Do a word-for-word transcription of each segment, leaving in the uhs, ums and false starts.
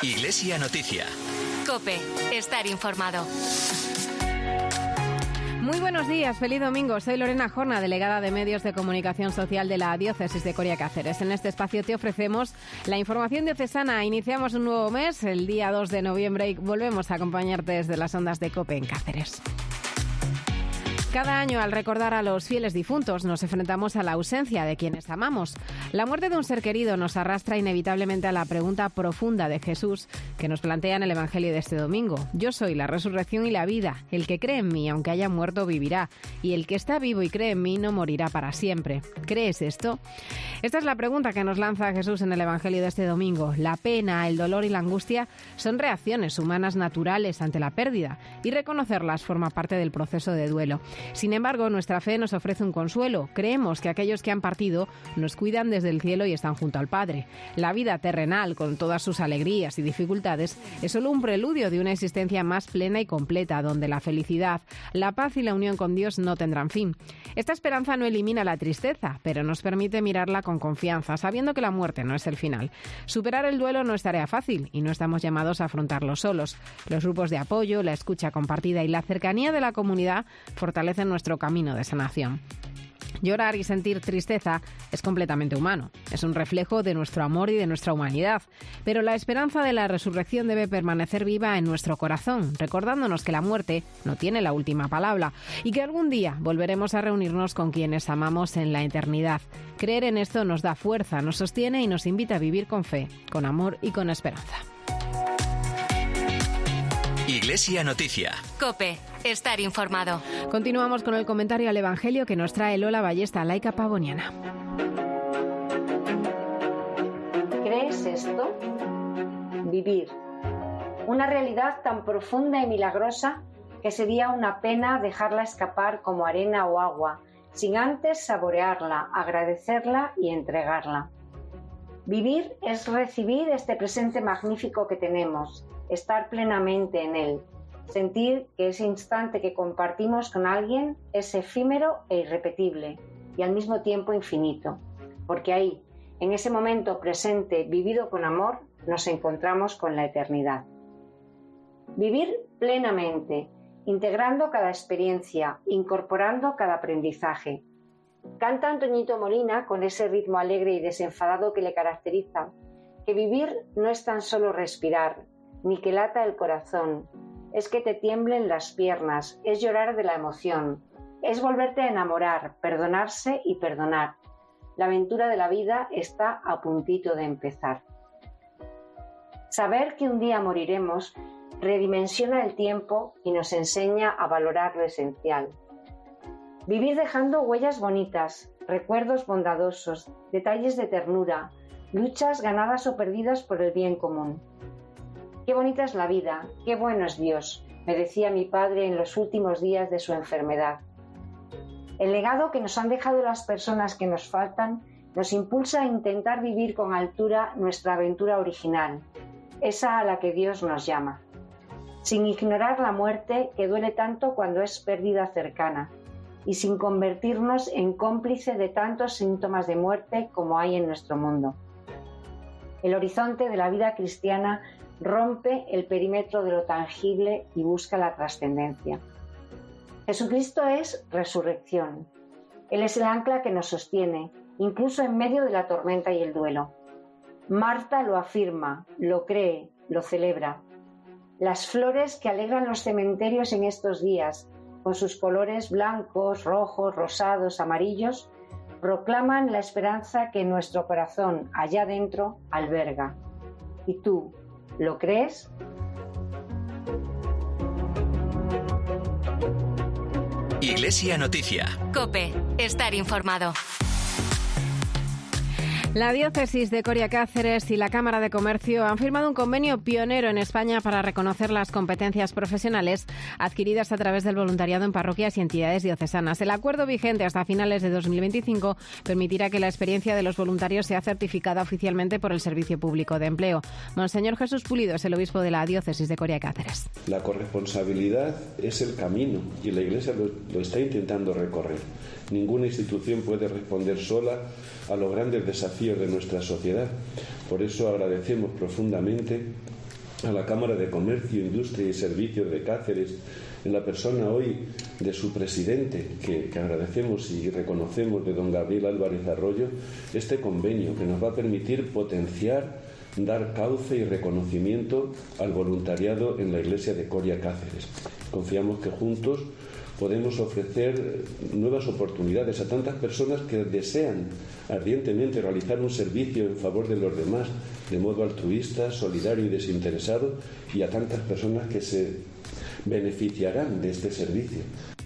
Iglesia Noticia. COPE. Estar informado. Muy buenos días, feliz domingo. Soy Lorena Jorna, delegada de Medios de Comunicación Social de la Diócesis de Coria Cáceres. En este espacio te ofrecemos la información diocesana. Iniciamos un nuevo mes, el día dos de noviembre, y volvemos a acompañarte desde las ondas de COPE en Cáceres. Cada año, al recordar a los fieles difuntos, nos enfrentamos a la ausencia de quienes amamos. La muerte de un ser querido nos arrastra inevitablemente a la pregunta profunda de Jesús que nos plantea en el Evangelio de este domingo. Yo soy la resurrección y la vida. El que cree en mí, aunque haya muerto, vivirá. Y el que está vivo y cree en mí, no morirá para siempre. ¿Crees esto? Esta es la pregunta que nos lanza Jesús en el Evangelio de este domingo. La pena, el dolor y la angustia son reacciones humanas naturales ante la pérdida, y reconocerlas forma parte del proceso de duelo. Sin embargo, nuestra fe nos ofrece un consuelo. Creemos que aquellos que han partido nos cuidan desde el cielo y están junto al Padre. La vida terrenal, con todas sus alegrías y dificultades, es solo un preludio de una existencia más plena y completa, donde la felicidad, la paz y la unión con Dios no tendrán fin. Esta esperanza no elimina la tristeza, pero nos permite mirarla con confianza, sabiendo que la muerte no es el final. Superar el duelo no es tarea fácil y no estamos llamados a afrontarlo solos. Los grupos de apoyo, la escucha compartida y la cercanía de la comunidad fortalecen en nuestro camino de sanación. Llorar y sentir tristeza es completamente humano. Es un reflejo de nuestro amor y de nuestra humanidad. Pero la esperanza de la resurrección debe permanecer viva en nuestro corazón, recordándonos que la muerte no tiene la última palabra y que algún día volveremos a reunirnos con quienes amamos en la eternidad. Creer en esto nos da fuerza, nos sostiene y nos invita a vivir con fe, con amor y con esperanza. Iglesia Noticia. COPE. Estar informado. Continuamos con el comentario al Evangelio que nos trae Lola Ballesta, laica pavoniana. ¿Crees esto? Vivir. Una realidad tan profunda y milagrosa que sería una pena dejarla escapar como arena o agua, sin antes saborearla, agradecerla y entregarla. Vivir es recibir este presente magnífico que tenemos, estar plenamente en él, sentir que ese instante que compartimos con alguien es efímero e irrepetible y al mismo tiempo infinito, porque ahí, en ese momento presente vivido con amor, nos encontramos con la eternidad. Vivir plenamente, integrando cada experiencia, incorporando cada aprendizaje. Canta Antoñito Molina con ese ritmo alegre y desenfadado que le caracteriza, que vivir no es tan solo respirar, ni que lata el corazón, es que te tiemblen las piernas, es llorar de la emoción, es volverte a enamorar, perdonarse y perdonar. La aventura de la vida está a puntito de empezar. Saber que un día moriremos redimensiona el tiempo y nos enseña a valorar lo esencial. Vivir dejando huellas bonitas, recuerdos bondadosos, detalles de ternura, luchas ganadas o perdidas por el bien común. Qué bonita es la vida, qué bueno es Dios, me decía mi padre en los últimos días de su enfermedad. El legado que nos han dejado las personas que nos faltan nos impulsa a intentar vivir con altura nuestra aventura original, esa a la que Dios nos llama, sin ignorar la muerte que duele tanto cuando es pérdida cercana, y sin convertirnos en cómplice de tantos síntomas de muerte como hay en nuestro mundo. El horizonte de la vida cristiana rompe el perímetro de lo tangible y busca la trascendencia. Jesucristo es resurrección. Él es el ancla que nos sostiene, incluso en medio de la tormenta y el duelo. Marta lo afirma, lo cree, lo celebra. Las flores que alegran los cementerios en estos días, con sus colores blancos, rojos, rosados, amarillos, proclaman la esperanza que nuestro corazón, allá dentro, alberga. ¿Y tú, lo crees? Iglesia Noticia. COPE. Estar informado. La Diócesis de Coria Cáceres y la Cámara de Comercio han firmado un convenio pionero en España para reconocer las competencias profesionales adquiridas a través del voluntariado en parroquias y entidades diocesanas. El acuerdo vigente hasta finales de dos mil veinticinco permitirá que la experiencia de los voluntarios sea certificada oficialmente por el Servicio Público de Empleo. Monseñor Jesús Pulido es el obispo de la Diócesis de Coria Cáceres. La corresponsabilidad es el camino y la Iglesia lo, lo está intentando recorrer. Ninguna institución puede responder sola a los grandes desafíos de nuestra sociedad. Por eso agradecemos profundamente a la Cámara de Comercio, Industria y Servicios de Cáceres, en la persona hoy de su presidente, que, que agradecemos y reconocemos, de don Gabriel Álvarez Arroyo, este convenio que nos va a permitir potenciar, dar cauce y reconocimiento al voluntariado en la Iglesia de Coria Cáceres. Confiamos que juntos podemos ofrecer nuevas oportunidades a tantas personas que desean ardientemente realizar un servicio en favor de los demás, de modo altruista, solidario y desinteresado, y a tantas personas que se beneficiarán de este servicio.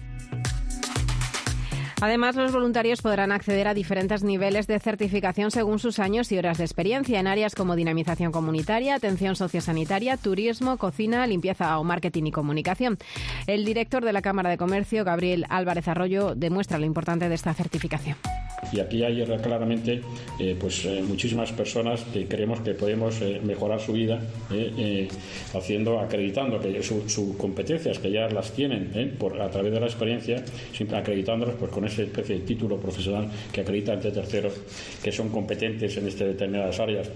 Además, los voluntarios podrán acceder a diferentes niveles de certificación según sus años y horas de experiencia en áreas como dinamización comunitaria, atención sociosanitaria, turismo, cocina, limpieza o marketing y comunicación. El director de la Cámara de Comercio, Gabriel Álvarez Arroyo, demuestra lo importante de esta certificación. Y aquí hay claramente eh, pues, eh, muchísimas personas que creemos que podemos eh, mejorar su vida eh, eh, haciendo, acreditando que sus su competencias, que ya las tienen eh, por, a través de la experiencia, siempre acreditándolas pues, con esa especie de título profesional que acredita ante terceros que son competentes en este determinadas áreas.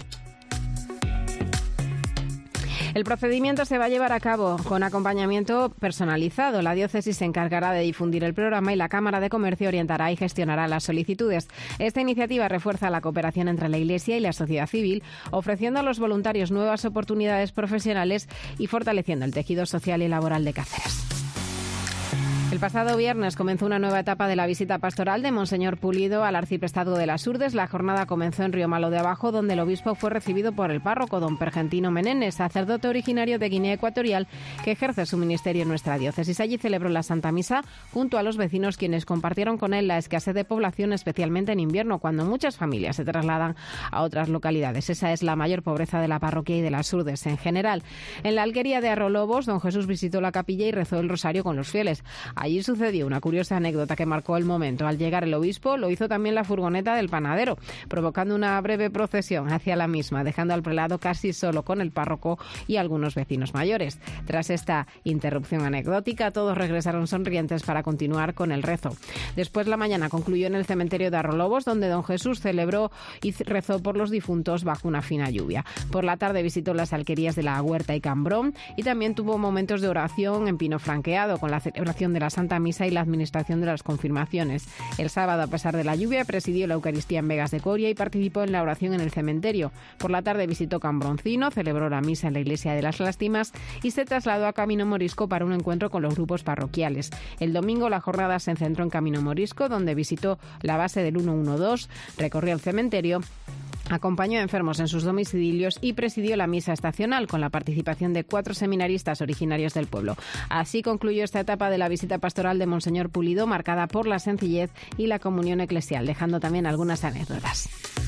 El procedimiento se va a llevar a cabo con acompañamiento personalizado. La diócesis se encargará de difundir el programa y la Cámara de Comercio orientará y gestionará las solicitudes. Esta iniciativa refuerza la cooperación entre la Iglesia y la sociedad civil, ofreciendo a los voluntarios nuevas oportunidades profesionales y fortaleciendo el tejido social y laboral de Cáceres. El pasado viernes comenzó una nueva etapa de la visita pastoral de Monseñor Pulido al arciprestazgo de las Hurdes. La jornada comenzó en Río Malo de Abajo, donde el obispo fue recibido por el párroco don Pergentino Menéndez, sacerdote originario de Guinea Ecuatorial que ejerce su ministerio en nuestra diócesis. Allí celebró la Santa Misa junto a los vecinos, quienes compartieron con él la escasez de población, especialmente en invierno, cuando muchas familias se trasladan a otras localidades. Esa es la mayor pobreza de la parroquia y de las Hurdes en general. En la alquería de Arrolobos, don Jesús visitó la capilla y rezó el rosario con los fieles. Allí sucedió una curiosa anécdota que marcó el momento. Al llegar el obispo, lo hizo también la furgoneta del panadero, provocando una breve procesión hacia la misma, dejando al prelado casi solo con el párroco y algunos vecinos mayores. Tras esta interrupción anecdótica, todos regresaron sonrientes para continuar con el rezo. Después, la mañana concluyó en el cementerio de Arrolobos, donde don Jesús celebró y rezó por los difuntos bajo una fina lluvia. Por la tarde visitó las alquerías de la Huerta y Cambrón y también tuvo momentos de oración en Pino Franqueado, con la celebración de la Santa Misa y la administración de las confirmaciones. El sábado, a pesar de la lluvia, presidió la Eucaristía en Vegas de Coria y participó en la oración en el cementerio. Por la tarde visitó Cambroncino, celebró la misa en la Iglesia de las Lástimas y se trasladó a Camino Morisco para un encuentro con los grupos parroquiales. El domingo la jornada se centró en Camino Morisco, donde visitó la base del ciento doce, recorrió el cementerio, acompañó a enfermos en sus domicilios y presidió la misa estacional con la participación de cuatro seminaristas originarios del pueblo. Así concluyó esta etapa de la visita pastoral de Monseñor Pulido, marcada por la sencillez y la comunión eclesial, dejando también algunas anécdotas.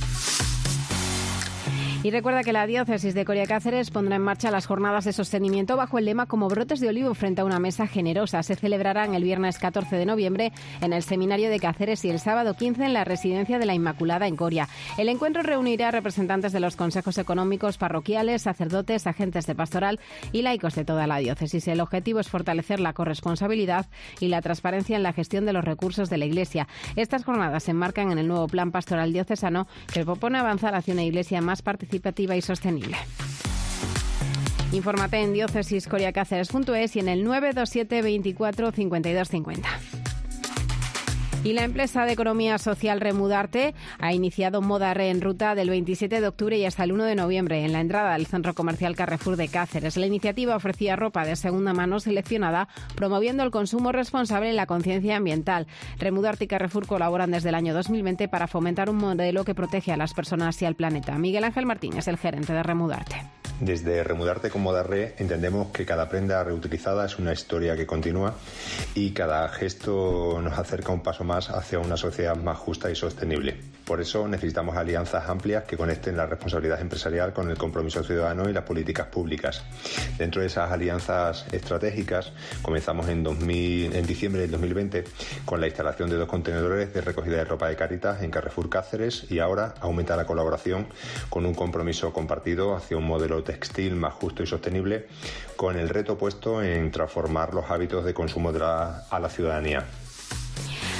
Y recuerda que la diócesis de Coria Cáceres pondrá en marcha las jornadas de sostenimiento bajo el lema Como brotes de olivo frente a una mesa generosa. Se celebrarán el viernes catorce de noviembre en el Seminario de Cáceres y el sábado quince en la Residencia de la Inmaculada en Coria. El encuentro reunirá a representantes de los consejos económicos parroquiales, sacerdotes, agentes de pastoral y laicos de toda la diócesis. El objetivo es fortalecer la corresponsabilidad y la transparencia en la gestión de los recursos de la Iglesia. Estas jornadas se enmarcan en el nuevo Plan Pastoral Diocesano que propone avanzar hacia una Iglesia más participativa y sostenible. Infórmate en diócesis coria cáceres punto es y en el nueve dos siete veinticuatro cincuenta y dos cincuenta. Y la empresa de economía social Remudarte ha iniciado Moda Re en ruta del veintisiete de octubre y hasta el uno de noviembre en la entrada del centro comercial Carrefour de Cáceres. La iniciativa ofrecía ropa de segunda mano seleccionada, promoviendo el consumo responsable y la conciencia ambiental. Remudarte y Carrefour colaboran desde el año dos mil veinte para fomentar un modelo que protege a las personas y al planeta. Miguel Ángel Martín es el gerente de Remudarte. Desde Remudarte con Moda Re entendemos que cada prenda reutilizada es una historia que continúa y cada gesto nos acerca un paso más hacia una sociedad más justa y sostenible. Por eso necesitamos alianzas amplias que conecten la responsabilidad empresarial con el compromiso ciudadano y las políticas públicas. Dentro de esas alianzas estratégicas comenzamos en, dos mil, en diciembre del dos mil veinte con la instalación de dos contenedores de recogida de ropa de Cáritas en Carrefour Cáceres y ahora aumenta la colaboración con un compromiso compartido hacia un modelo textil más justo y sostenible, con el reto puesto en transformar los hábitos de consumo de la, a la ciudadanía.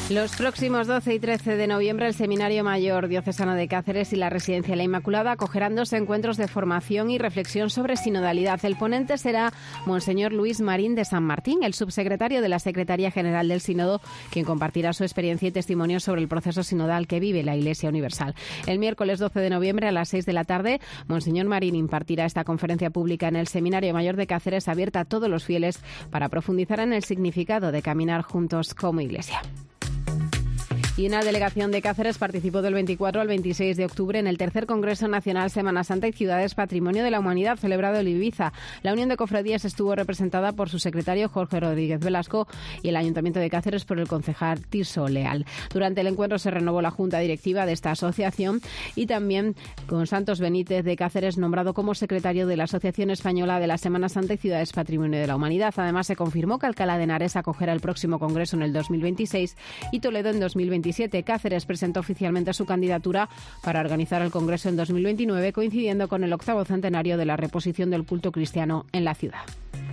Los próximos doce y trece de noviembre, el Seminario Mayor Diocesano de Cáceres y la Residencia La Inmaculada acogerán dos encuentros de formación y reflexión sobre sinodalidad. El ponente será Monseñor Luis Marín de San Martín, el subsecretario de la Secretaría General del Sínodo, quien compartirá su experiencia y testimonio sobre el proceso sinodal que vive la Iglesia Universal. El miércoles doce de noviembre a las seis de la tarde, Monseñor Marín impartirá esta conferencia pública en el Seminario Mayor de Cáceres, abierta a todos los fieles para profundizar en el significado de caminar juntos como Iglesia. Y una delegación de Cáceres participó del veinticuatro al veintiséis de octubre en el tercer Congreso Nacional Semana Santa y Ciudades Patrimonio de la Humanidad, celebrado en Ibiza. La Unión de Cofradías estuvo representada por su secretario Jorge Rodríguez Velasco y el Ayuntamiento de Cáceres por el concejal Tirso Leal. Durante el encuentro se renovó la junta directiva de esta asociación y también con Santos Benítez de Cáceres, nombrado como secretario de la Asociación Española de la Semana Santa y Ciudades Patrimonio de la Humanidad. Además, se confirmó que Alcalá de Henares acogerá el próximo Congreso en el dos mil veintiséis y Toledo en dos mil veintisiete. Cáceres presentó oficialmente su candidatura para organizar el Congreso en dos mil veintinueve, coincidiendo con el octavo centenario de la reposición del culto cristiano en la ciudad.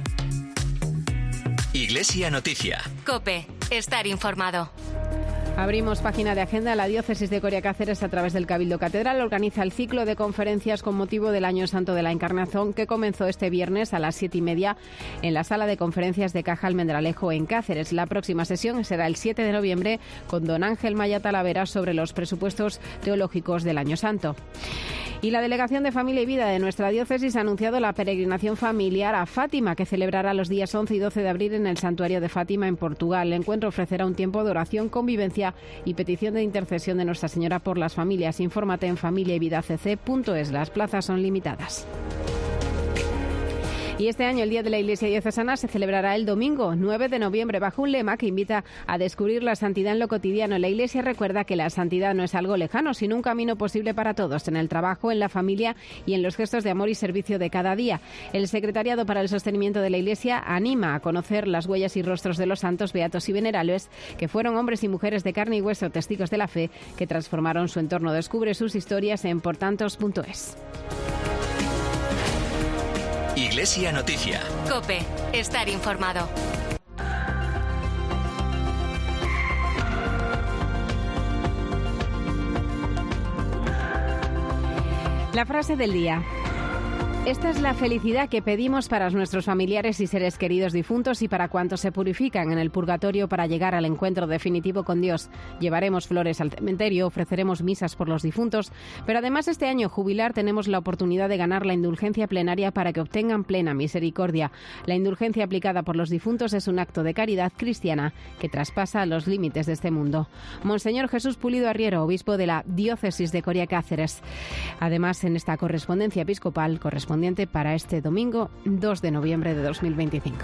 Iglesia Noticia. COPE. Estar informado. Abrimos página de agenda. La Diócesis de Coria Cáceres, a través del Cabildo Catedral, organiza el ciclo de conferencias con motivo del Año Santo de la Encarnación, que comenzó este viernes a las siete y media en la sala de conferencias de Caja Almendralejo en Cáceres. La próxima sesión será el siete de noviembre con don Ángel Maya Talavera sobre los presupuestos teológicos del Año Santo. Y la Delegación de Familia y Vida de nuestra diócesis ha anunciado la peregrinación familiar a Fátima, que celebrará los días once y doce de abril en el Santuario de Fátima, en Portugal. El encuentro ofrecerá un tiempo de oración, convivencia y petición de intercesión de Nuestra Señora por las familias. Infórmate en familia y vida c c punto es. Las plazas son limitadas. Y este año el Día de la Iglesia Diocesana se celebrará el domingo nueve de noviembre bajo un lema que invita a descubrir la santidad en lo cotidiano. La Iglesia recuerda que la santidad no es algo lejano, sino un camino posible para todos, en el trabajo, en la familia y en los gestos de amor y servicio de cada día. El Secretariado para el Sostenimiento de la Iglesia anima a conocer las huellas y rostros de los santos, beatos y venerables, que fueron hombres y mujeres de carne y hueso, testigos de la fe, que transformaron su entorno. Descubre sus historias en portantos punto es. Iglesia Noticia. COPE. Estar informado. La frase del día. Esta es la felicidad que pedimos para nuestros familiares y seres queridos difuntos y para cuantos se purifican en el purgatorio para llegar al encuentro definitivo con Dios. Llevaremos flores al cementerio, ofreceremos misas por los difuntos, pero además este año jubilar tenemos la oportunidad de ganar la indulgencia plenaria para que obtengan plena misericordia. La indulgencia aplicada por los difuntos es un acto de caridad cristiana que traspasa los límites de este mundo. Monseñor Jesús Pulido Arriero, obispo de la Diócesis de Coria Cáceres. Además, en esta correspondencia episcopal correspondiente para este domingo dos de noviembre de dos mil veinticinco.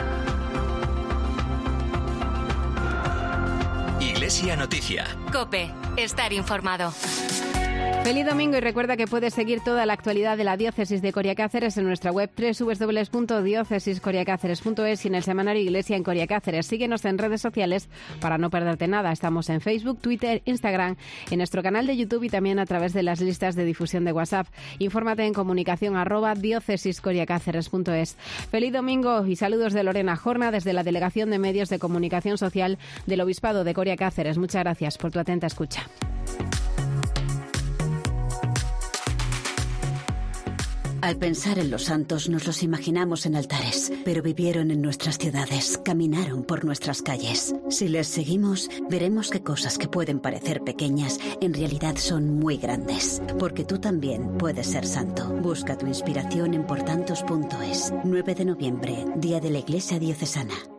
Iglesia Noticia. COPE. Estar informado. Feliz domingo y recuerda que puedes seguir toda la actualidad de la Diócesis de Coria Cáceres en nuestra web doble u doble u doble u punto diócesis coria cáceres punto es y en el semanario Iglesia en Coria Cáceres. Síguenos en redes sociales para no perderte nada. Estamos en Facebook, Twitter, Instagram, en nuestro canal de YouTube y también a través de las listas de difusión de WhatsApp. Infórmate en comunicación arroba diócesis coria cáceres punto es. Feliz domingo y saludos de Lorena Jorna desde la Delegación de Medios de Comunicación Social del Obispado de Coria Cáceres. Muchas gracias por tu atenta escucha. Al pensar en los santos nos los imaginamos en altares, pero vivieron en nuestras ciudades, caminaron por nuestras calles. Si les seguimos, veremos que cosas que pueden parecer pequeñas en realidad son muy grandes, porque tú también puedes ser santo. Busca tu inspiración en portantos punto es. nueve de noviembre, Día de la Iglesia Diocesana.